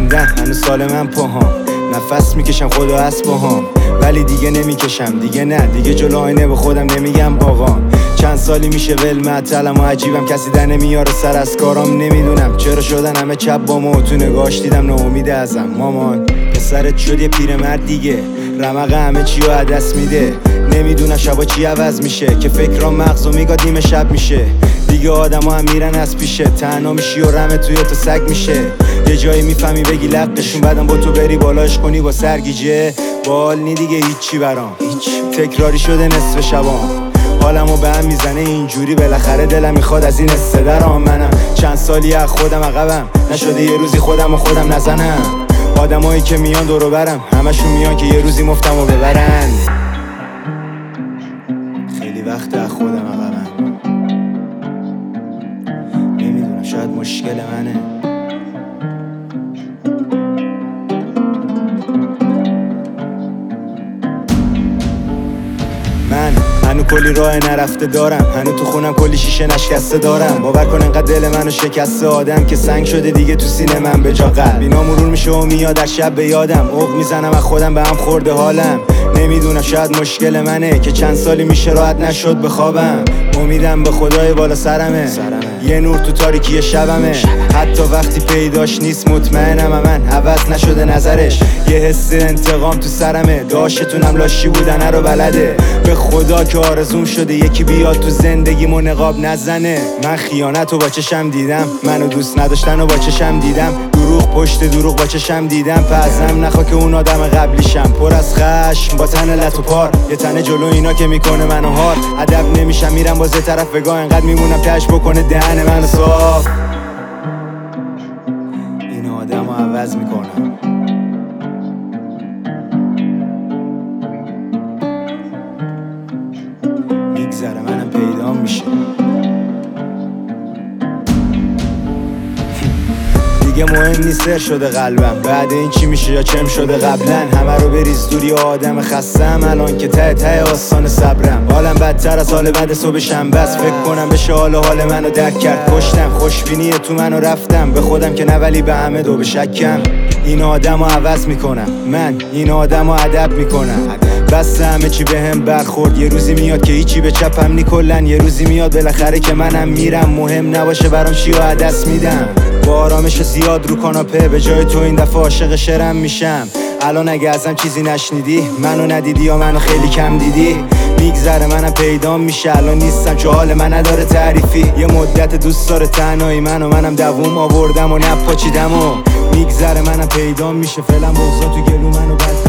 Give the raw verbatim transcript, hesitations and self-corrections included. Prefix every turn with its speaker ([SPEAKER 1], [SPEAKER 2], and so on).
[SPEAKER 1] موندن هنوز سال من پاهام، نفس میکشم خدا هست باهام، ولی دیگه نمیکشم دیگه، نه دیگه جلو آینه به خودم نمیگم آقام. چند سالی میشه ول معطلم و عجیبم، کسی در نمیاره سر از کارام. نمیدونم چرا شدن همه چپ با ما، تو نگاش دیدم ناامید ازم. مامان پسرت شد یه پیرمرد دیگه، رمق همه چی رو عدس میده. نمیدونم شبا چی عوض میشه که فکرام مغزو میگاد نیمه شب میشه. دیگه آدم ها هم میرن از پیشه، تنها میشی و رمه توی تو سگ میشه. یه جایی میفهمی بگی لقشون، بعدم با تو بری بالاش کنی با سرگیجه. بال نی دیگه هیچی برام، تکراری شده نصف شبام. حالمو به هم میزنه اینجوری، بالاخره دلم میخواد از این استدرام. منم چند سالی از خودم عقبم، نشده یه روزی خودم و خودم نزنم. آدمایی که میان دورو برم، همشون میان که یه روزی مفتمو ببرن. خیلی وقت از خودم عقبم، نمیدونم شاید مشکل منه. من هنو کلی راه نرفته دارم، هنو تو خونم کلی شیشه نشکسته دارم. باور کن انقدر دل منو شکسته آدم که سنگ شده دیگه تو سینه من به جا قلب. اینا مرور میشه و میاد در شب به یادم، عق میزنم از خودم به هم خورده حالم. نمیدونم شاید مشکل منه که چند سالی میشه راحت نشد بخوابم. امیدم به خدای بالا سرمه، سرمه. یه نور تو تاریکی شبمه، حتی وقتی پیداش نیست مطمئنم من عوض نشده نظرش. یه حس انتقام تو سرمه، داشتونم لاشی بودن رو بلده. به خدا که آرزوم شده یکی بیاد تو زندگیمو نقاب نزنه. من خیانت رو با چشم دیدم، منو دوست نداشتن رو با چشم دیدم، دروغ پشت دروغ با چشم دیدم. پزم نخوا که اون آدم قبلیشم، پر از خشم با تن لط و پار. یه تنه جلو اینا که میکنه منو هار، ادب نمیشم میرم باز یه طرف بگاه، انقدر میمونم تش بکنه دهن منو صاف. این آدمو عوض میکنم، میگذره منم پیدام میشه. دیگه مهم نیست سر شده قلبم، بعد این چی میشه یا چم شده قبلا. همه رو بریز دوری آدم خستم، الان که ته ته آستان صبرم. حالم بدتر از حال بعد صبح شنبه است، فکر کنم بشه حال حال منو درک کرد. کشتم خوشبینی تو منو رفتم، به خودم که نه ولی به همه دو به شکم. این آدمو عوض میکنم، من این آدمو ادب میکنم. بس همه چی به هم برخورد، یه روزی میاد که هیچی به چپم نی کلن. یه روزی میاد بالاخره که منم میرم، مهم نباشه برام چی و عدس میدم. با آرامش زیاد رو کاناپه، به جای تو این دفعه عاشق شرم میشم. الان اگه ازم چیزی نشنیدی، منو ندیدی یا منو خیلی کم دیدی. میگذره منم پیدام میشه، الان نیستم چه حال من نداره تعریفی. یه مدت دوست داره تنهایی منو، منم دووم آوردم و نپاچیدم و میگذره منم پیدام میشه. فعلا بغضا تو گلو منو بس